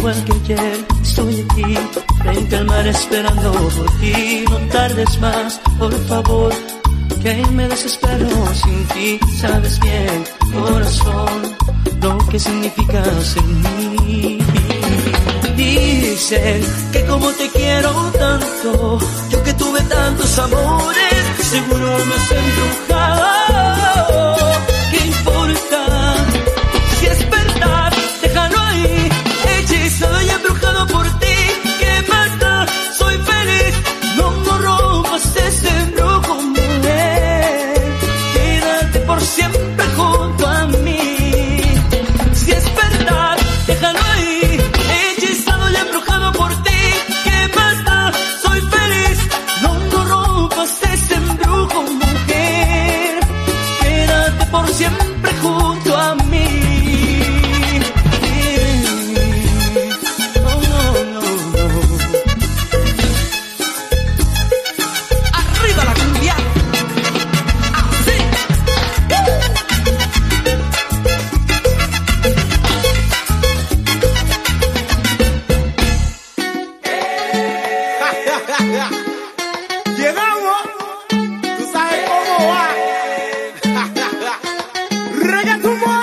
igual que ayer, estoy aquí, frente al mar esperando por ti. No tardes más, por favor, que me desespero sin ti. Sabes bien, corazón, lo que significas en mí. Dicen que como te quiero tanto, yo que tuve tantos amores, seguro me has embrujado. ¿Qué importa? Si es verdad, déjalo ahí, hechizado y embrujado por ti. ¿Qué más da? Soy feliz, no rompas ese embrujo, mujer. Quédate por siempre junto a mí. Si es verdad, déjalo ahí, hechizado y embrujado por ti. ¿Qué más da? Soy feliz, no rompas ese embrujo, mujer. Quédate por siempre junto a mí. Arriba la cumbia. Así. Llegamos, tú sabes cómo va. Reggaeton.